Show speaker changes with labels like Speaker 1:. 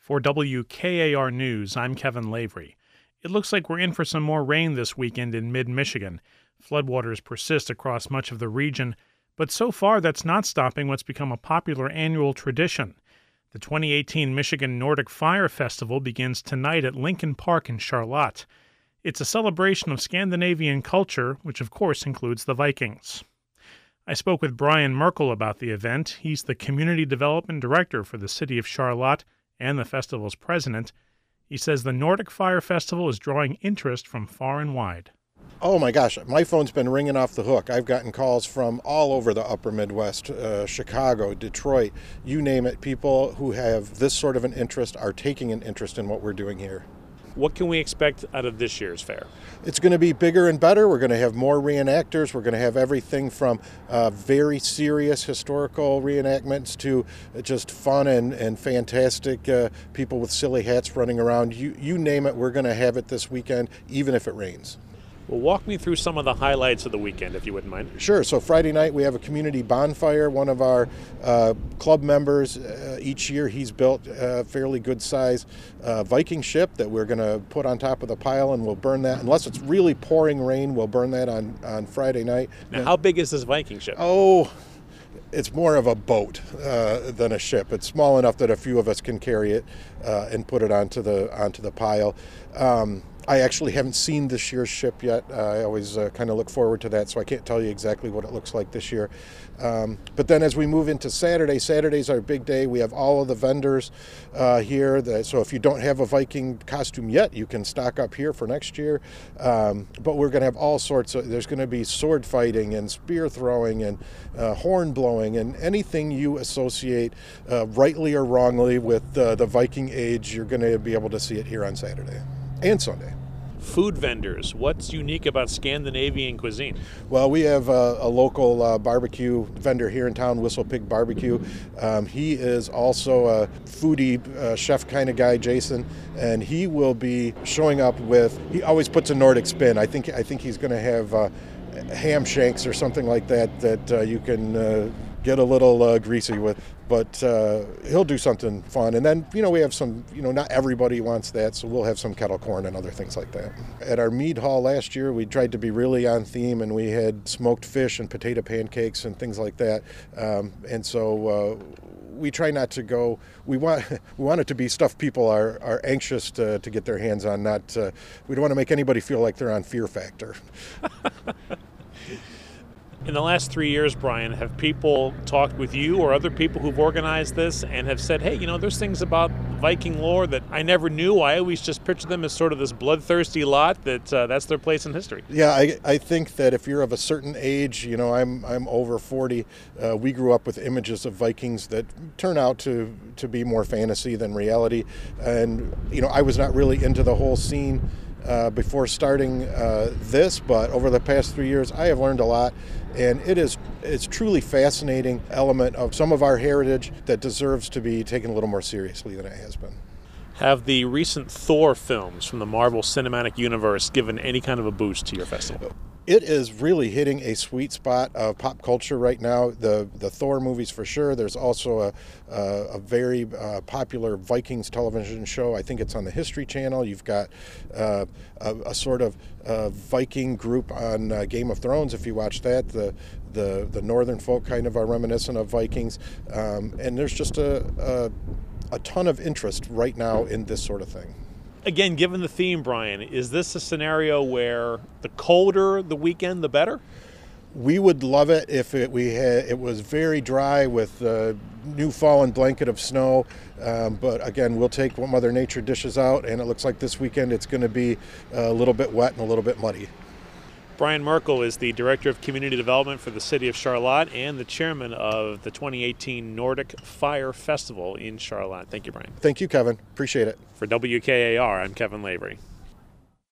Speaker 1: For WKAR News, I'm Kevin Lavery. It looks like we're in for some more rain this weekend in mid-Michigan. Floodwaters persist across much of the region, but so far that's not stopping what's become a popular annual tradition. The 2018 Michigan Nordic Fire Festival begins tonight at Lincoln Park in Charlotte. It's a celebration of Scandinavian culture, which of course includes the Vikings. I spoke with Brian Merkel about the event. He's the Community Development Director for the City of Charlotte and the festival's president. He says the Nordic Fire Festival is drawing interest from far and wide.
Speaker 2: Oh my gosh, my phone's been ringing off the hook. I've gotten calls from all over the upper Midwest, Chicago, Detroit, you name it. People who have this sort of an interest are taking an interest in what we're doing here.
Speaker 1: What can we expect out of this year's fair?
Speaker 2: It's going to be bigger and better. We're going to have more reenactors. We're going to have everything from very serious historical reenactments to just fun and fantastic people with silly hats running around. You name it, we're going to have it this weekend, even if it rains.
Speaker 1: Well, walk me through some of the highlights of the weekend, if you wouldn't mind.
Speaker 2: Sure. So Friday night we have a community bonfire. One of our club members, each year he's built a fairly good size Viking ship that we're going to put on top of the pile, and we'll burn that. Unless it's really pouring rain, we'll burn that on Friday night.
Speaker 1: Now, how big is this Viking ship?
Speaker 2: Oh, it's more of a boat than a ship. It's small enough that a few of us can carry it and put it onto the pile. I actually haven't seen this year's ship yet. I always kind of look forward to that, so I can't tell you exactly what it looks like this year. But then as we move into Saturday, Saturday's our big day. We have all of the vendors here. So if you don't have a Viking costume yet, you can stock up here for next year. But we're going to have all sorts of, there's going to be sword fighting and spear throwing and horn blowing and anything you associate rightly or wrongly with the Viking age, you're going to be able to see it here on Saturday and Sunday.
Speaker 1: Food vendors. What's unique about Scandinavian cuisine?
Speaker 2: Well, we have a local barbecue vendor here in town, Whistle Pig Barbecue. He is also a foodie chef kind of guy, Jason, and he will be showing up with, he always puts a Nordic spin. I think he's going to have ham shanks or something like that you can get a little greasy with, but he'll do something fun. And then, we have some, not everybody wants that, so we'll have some kettle corn and other things like that. At our mead hall last year, we tried to be really on theme, and we had smoked fish and potato pancakes and things like that. And so we try not to go, we want it to be stuff people are anxious to get their hands on, not, we don't want to make anybody feel like they're on Fear Factor.
Speaker 1: In the last 3 years, Brian, have people talked with you or other people who've organized this and have said, hey, there's things about Viking lore that I never knew. I always just pictured them as sort of this bloodthirsty lot that's their place in history.
Speaker 2: Yeah, I think that if you're of a certain age, I'm over 40, we grew up with images of Vikings that turn out to be more fantasy than reality. And, I was not really into the whole scene before starting this, but over the past 3 years I have learned a lot, and it's truly fascinating element of some of our heritage that deserves to be taken a little more seriously than it has been.
Speaker 1: Have the recent Thor films from the Marvel Cinematic Universe given any kind of a boost to your festival?
Speaker 2: It is really hitting a sweet spot of pop culture right now. The Thor movies for sure. There's also a very popular Vikings television show. I think it's on the History Channel. You've got a sort of Viking group on Game of Thrones. If you watch that, the northern folk kind of are reminiscent of Vikings. And there's just a ton of interest right now in this sort of thing.
Speaker 1: Again, given the theme, Brian, is this a scenario where the colder the weekend, the better?
Speaker 2: We would love it if it was very dry with a new fallen blanket of snow. But again, we'll take what Mother Nature dishes out, and it looks like this weekend it's going to be a little bit wet and a little bit muddy.
Speaker 1: Brian Merkel is the Director of Community Development for the City of Charlotte and the Chairman of the 2018 Nordic Fire Festival in Charlotte. Thank you, Brian.
Speaker 2: Thank you, Kevin. Appreciate it.
Speaker 1: For WKAR, I'm Kevin Lavery.